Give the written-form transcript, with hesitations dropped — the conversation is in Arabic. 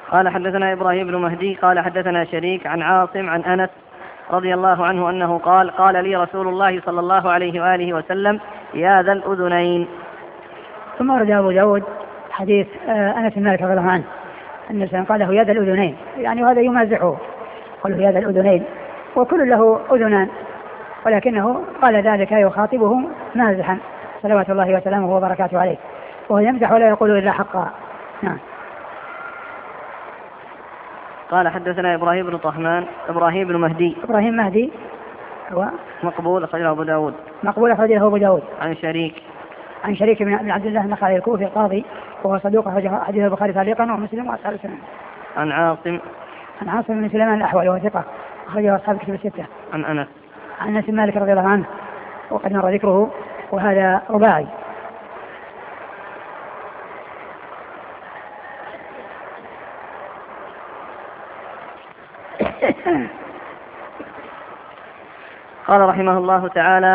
قال حدثنا إبراهيم بن مهدي قال حدثنا شريك عن عاصم عن أنس رضي الله عنه أنه قال لي رسول الله صلى الله عليه وآله وسلم يا ذا الأذنين. ثم ورد أبو داود حديث أنس بن مالك رضي الله عنه أن قال له يا ذا الأذنين، يعني هذا يمازحه، قال له يا ذا الأذنين، وكل له أذنان، ولكنه قال ذلك يخاطبه مازحا صلوات الله وسلامه وبركاته عليه، وهو يمزح ولا يقول إلا حقا. نعم. قال حدثنا إبراهيم بن طهمان إبراهيم بن مهدي إبراهيم مهدي هو مقبول أخرجه أبو داود. مقبول أخرجه أبو داود. عن شريك بن عبد الله النخعي الكوفي القاضي وهو صدوق أخرجه حديث البخاري تعليقا ومسلم وأصحاب السنن. عن عاصم بن سليمان الأحول وهو ثقة أخرجه أصحاب الكتب الستة. عن أنس بن مالك رضي الله عنه وقد مر ذكره، وهذا رباعي. قال رحمه الله تعالى